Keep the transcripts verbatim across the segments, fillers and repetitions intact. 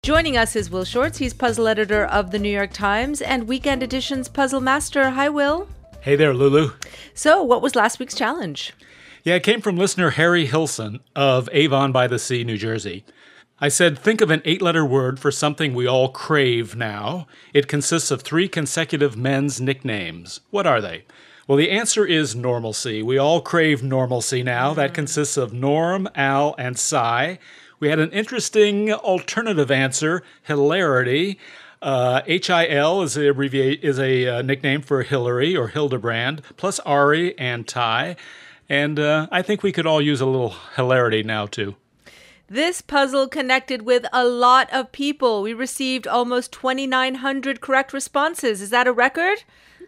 Joining us is Will Shortz. He's puzzle editor of the New York Times and Weekend Edition's puzzle master. Hi, Will. Hey there, Lulu. So, what was last week's challenge? Yeah, it came from listener Harry Hilson of Avon by the Sea, New Jersey. I said, think of an eight-letter word for something we all crave now. It consists of three consecutive men's nicknames. What are they? Well, the answer is normalcy. We all crave normalcy now. That consists of Norm, Al, and Cy. We had an interesting alternative answer, hilarity. Uh, H I L is a, abbreviate, is a uh, nickname for Hillary or Hildebrand, plus Ari and Ty. And uh, I think we could all use a little hilarity now, too. This puzzle connected with a lot of people. We received almost twenty-nine hundred correct responses. Is that a record?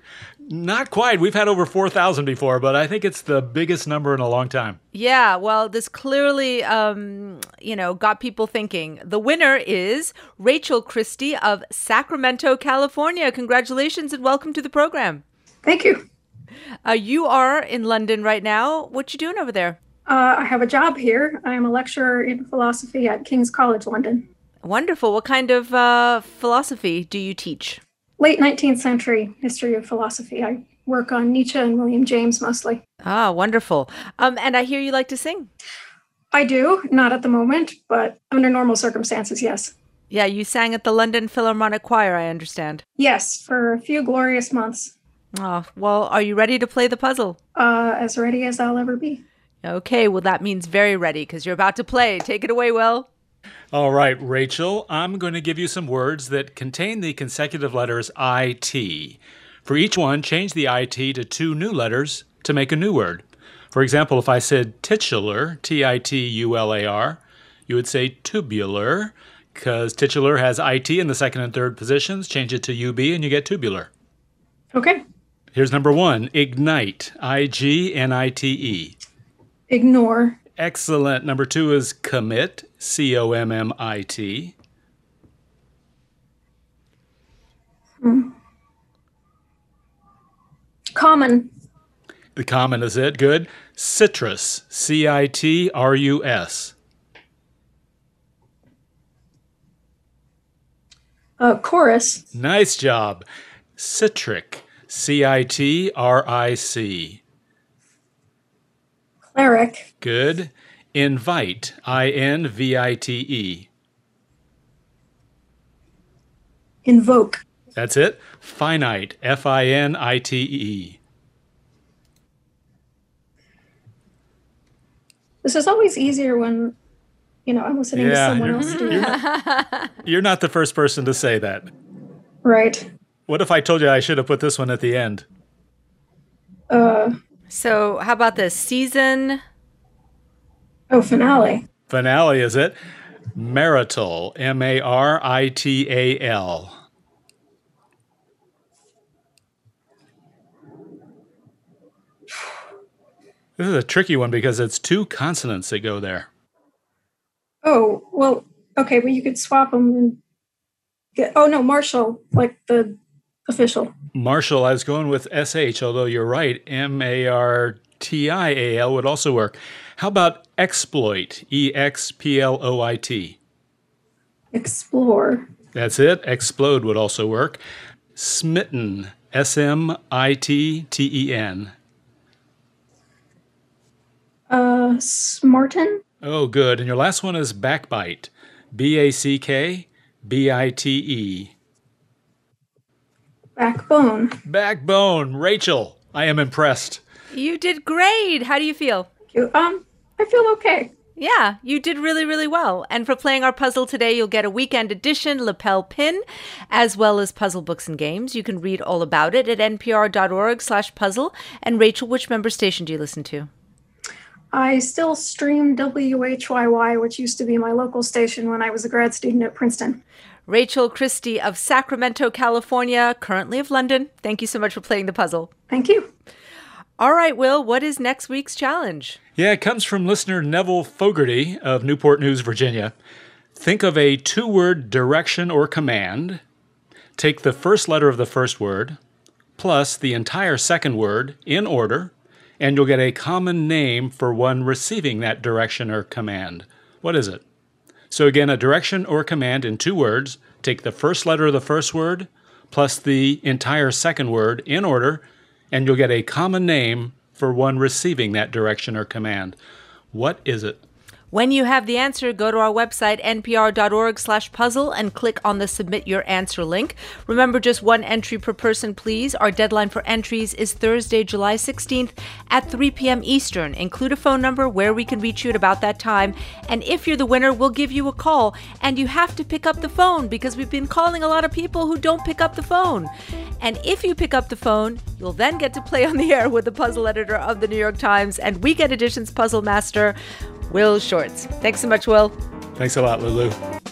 Not quite. We've had over four thousand before, but I think it's the biggest number in a long time. Yeah, well, this clearly, um, you know, got people thinking. The winner is Rachel Christie of Sacramento, California. Congratulations and welcome to the program. Thank you. Uh, you are in London right now. What you doing over there? Uh, I have a job here. I am a lecturer in philosophy at King's College London. Wonderful. What kind of uh, philosophy do you teach? Late nineteenth century history of philosophy. I work on Nietzsche and William James mostly. Ah, wonderful. Um, and I hear you like to sing. I do, not at the moment, but under normal circumstances, yes. Yeah, you sang at the London Philharmonic Choir, I understand. Yes, for a few glorious months. Oh, well, are you ready to play the puzzle? Uh, as ready as I'll ever be. Okay, well, that means very ready because you're about to play. Take it away, Will. All right, Rachel, I'm going to give you some words that contain the consecutive letters I T. For each one, change the I T to two new letters to make a new word. For example, if I said titular, T I T U L A R, you would say tubular, because titular has I T in the second and third positions. Change it to U B and you get tubular. Okay. Here's number one, ignite, I G N I T E. Ignore. Excellent. Number two is commit, C O M M I T. Hmm. Common. The common is it. Good. Citrus, C I T R U S. Uh, chorus. Nice job. Citric, C I T R I C. Cleric. Good. Invite, I N V I T E. Invoke. That's it. Finite, F I N I T E. This is always easier when, you know, I'm listening Yeah, to someone you're- else do you're it. You're not the first person to say that. Right. What if I told you I should have put this one at the end? Uh, So how about this? Season? oh, finale. Finale, is it? Marital, M A R I T A L. This is a tricky one because it's two consonants that go there. Oh, well, okay, well, you could swap them and get, oh, no, Marshall, like the official. Marshall, I was going with S H, although you're right. M A R T I A L would also work. How about exploit, E X P L O I T? Explore. That's it. Explode would also work. Smitten, S M I T T E N. Uh, Smarten. Oh, good. And your last one is backbite, B A C K B I T E. Backbone. Backbone. Rachel, I am impressed. You did great. How do you feel? Thank you. Um, I feel okay. Yeah, you did really, really well. And for playing our puzzle today, you'll get a weekend edition lapel pin, as well as puzzle books and games. You can read all about it at npr.org slash puzzle. And Rachel, which member station do you listen to? I still stream W H Y Y, which used to be my local station when I was a grad student at Princeton. Rachel Christie of Sacramento, California, currently of London. Thank you so much for playing the puzzle. Thank you. All right, Will, what is next week's challenge? Yeah, it comes from listener Neville Fogarty of Newport News, Virginia. Think of a two-word direction or command. Take the first letter of the first word, plus the entire second word in order, and you'll get a common name for one receiving that direction or command. What is it? So again, a direction or command in two words. Take the first letter of the first word plus the entire second word in order, and you'll get a common name for one receiving that direction or command. What is it? When you have the answer, go to our website, npr.org slash puzzle, and click on the Submit Your Answer link. Remember, just one entry per person, please. Our deadline for entries is Thursday, July sixteenth at three p.m. Eastern. Include a phone number where we can reach you at about that time. And if you're the winner, we'll give you a call. And you have to pick up the phone because we've been calling a lot of people who don't pick up the phone. And if you pick up the phone, you'll then get to play on the air with the puzzle editor of the New York Times and Weekend Edition's puzzle master, Will Shortz. Thanks so much, Will. Thanks a lot, Lulu.